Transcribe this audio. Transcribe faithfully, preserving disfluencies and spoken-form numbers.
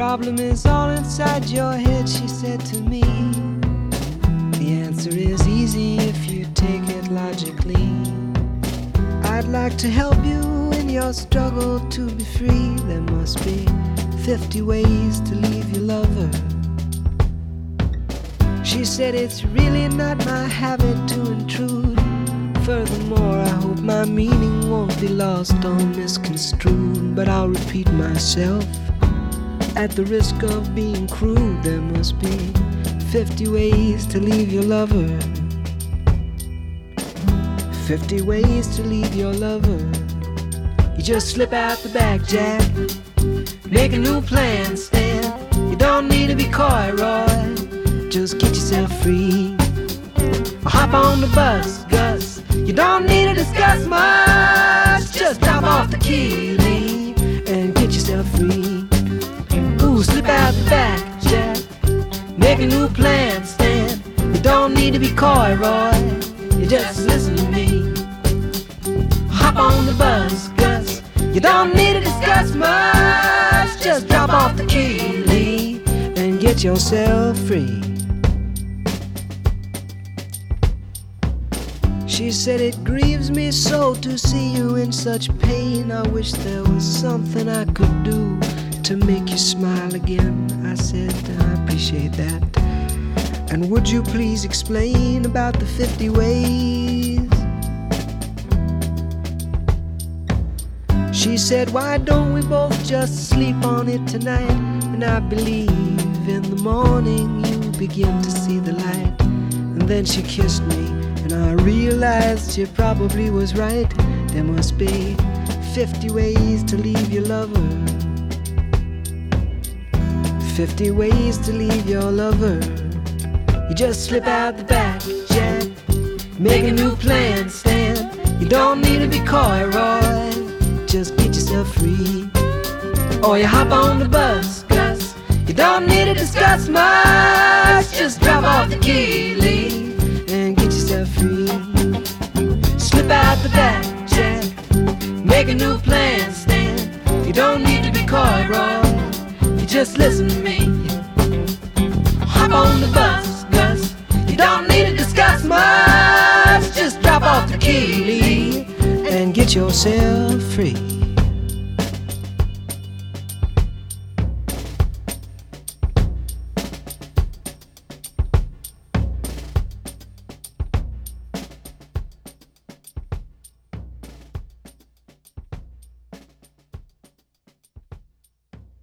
problem is all inside your head, she said to me. The answer is easy if you take it logically. I'd like to help you in your struggle to be free. There must be fifty ways to leave your lover. She said it's really not my habit to intrude. Furthermore, I hope my meaning won't be lost or misconstrued. But I'll repeat myself at the risk of being crude. There must be fifty ways to leave your lover. Fifty ways to leave your lover. You just slip out the back, Jack. Make a new plan, Stan. You don't need to be coy, Roy. Just get yourself free. Or hop on the bus, Gus. You don't need to discuss much. Just drop off the key, Lee, and get yourself free. Ooh, slip out the back, Jack. Make a new plan, Stan. You don't need to be coy, Roy. You just listen to me. Hop on the bus, Gus. You don't need to discuss much. Just drop off the key, Lee, and get yourself free. She said it grieves me so to see you in such pain. I wish there was something I could do to make you smile again. I said I appreciate that. And would you please explain about the fifty ways? She said, why don't we both just sleep on it tonight? And I believe in the morning you begin to see the light. And then she kissed me, and I realized she probably was right. There must be fifty ways to leave your lover. Fifty ways to leave your lover. You just slip out the back, Jack. Make a new plan, Stan. You don't need to be coy, Roy. Just get yourself free. Or you hop on the bus, Gus. You don't need to discuss much. Just drop off the key, Lee, and get yourself free. Slip out the back, Jack. Make a new plan, Stan. You don't need to be coy, Roy. You just listen to me. Hop on the bus, Gus. You don't need to discuss much. Just drop off the key, Lee, and get yourself free.